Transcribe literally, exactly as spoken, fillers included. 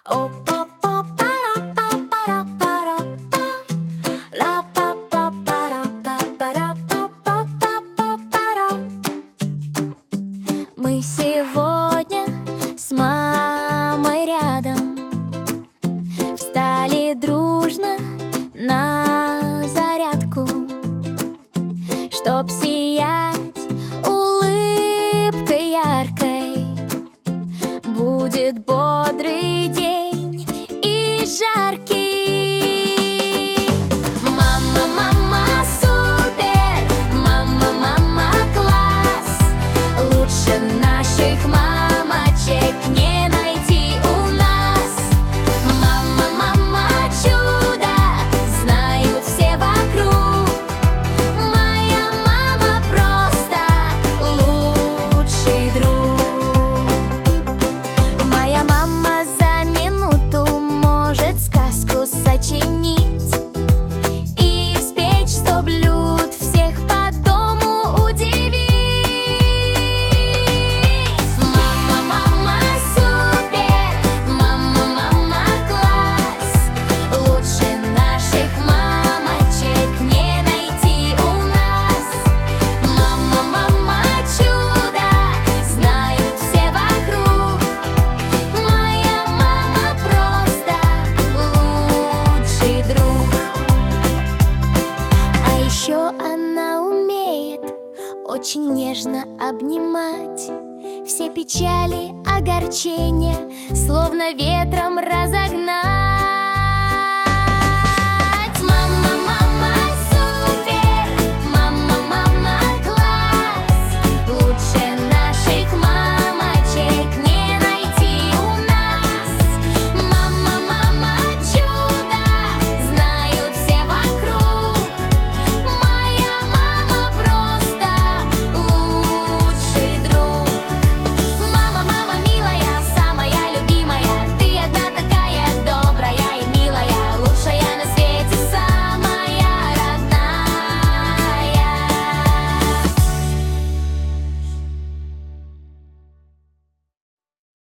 Мы сегодня с мамой рядом встали дружно на зарядку, чтоб сиять улыбкой яркой. Будет бодрый день и жаркий. Мама, мама, супер! Мама, мама, класс! Лучше наших мамочек не найти у нас. Мама, мама, чудо! Знают все вокруг. Моя мама просто лучший друг. Моя мама за минуту может сказку сочинить и испечь сто блюд, всех по дому удивить. Мама, мама, супер! Мама, мама, класс! Лучше наших мамочек не найти у нас. Мама, мама, чудо! Знают все вокруг. Моя мама просто лучший друг. А еще она умеет очень нежно обнимать все печали, огорчения, словно ветром разогнать.